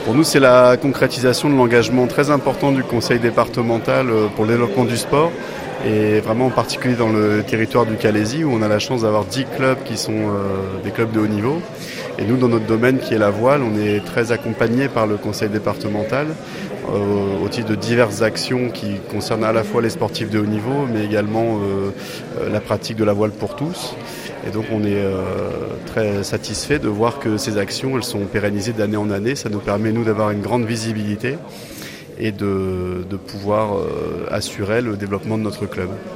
Pour nous, c'est la concrétisation de l'engagement très important du conseil départemental pour le développement du sport, et vraiment en particulier dans le territoire du Calaisis où on a la chance d'avoir 10 clubs qui sont des clubs de haut niveau. Et nous, dans notre domaine qui est la voile, on est très accompagné par le conseil départemental au titre de diverses actions qui concernent à la fois les sportifs de haut niveau, mais également la pratique de la voile pour tous. Et donc on est très satisfait de voir que ces actions elles sont pérennisées d'année en année. Ça nous permet nous d'avoir une grande visibilité et de pouvoir assurer le développement de notre club.